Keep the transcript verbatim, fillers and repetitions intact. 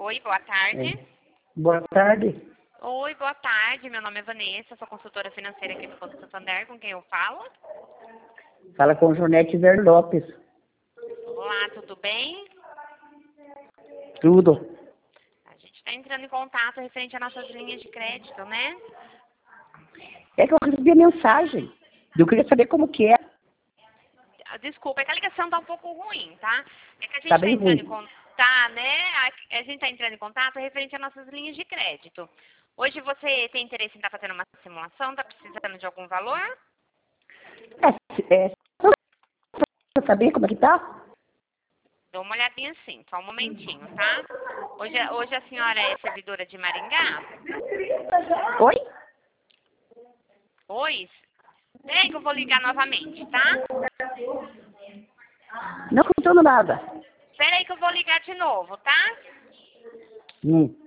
Oi, boa tarde. É. Boa tarde. Oi, boa tarde. Meu nome é Vanessa, sou consultora financeira aqui do Banco Santander, com quem eu falo? Fala com Jonete Ver Lopes. Olá, tudo bem? Tudo. A gente está entrando em contato referente às nossas linhas de crédito, né? É que eu recebi a mensagem. Eu queria saber como que é. Ah, Desculpa, é que a ligação está um pouco ruim, tá? É que a gente Tá está bem entrando em ruim. contato, tá, né? A, a gente está entrando em contato referente às nossas linhas de crédito. Hoje você tem interesse em estar fazendo uma simulação? Está precisando de algum valor? É, é, pra saber como é que tá? Dou uma olhadinha sim, só um momentinho, tá? Hoje, hoje a senhora é servidora de Maringá? Oi? Oi? Peraí que eu vou ligar novamente, tá? Não escutando nada. Peraí que eu vou ligar de novo, tá? Hum.